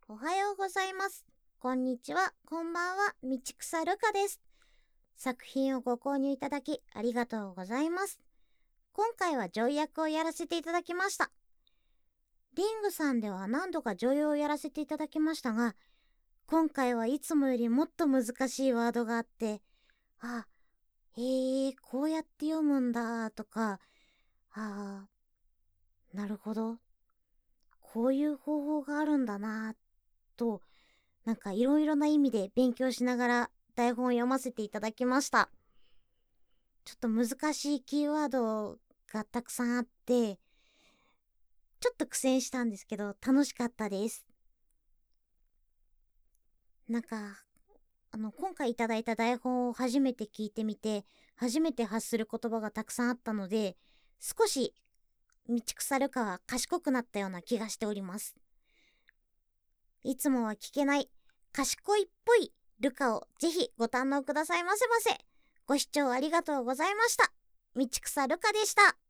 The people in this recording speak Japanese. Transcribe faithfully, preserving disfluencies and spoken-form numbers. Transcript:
おはようございます。こんにちは、こんばんは、道草るかです。作品をご購入いただきありがとうございます。今回は女医役をやらせていただきました。リングさんでは何度か女優をやらせていただきましたが、今回はいつもよりもっと難しいワードがあって、あ、へえ、こうやって読むんだとか、あー、なるほど、こういう方法があるんだなと、なんかいろいろな意味で勉強しながら台本を読ませていただきました。ちょっと難しいキーワードがたくさんあって、ちょっと苦戦したんですけど楽しかったです。なんかあの今回いただいた台本を初めて聞いてみて、初めて発する言葉がたくさんあったので、少し道草るかは賢くなったような気がしております。いつもは聞けない賢いっぽいルカをぜひご堪能くださいませませ。ご視聴ありがとうございました。道草るかでした。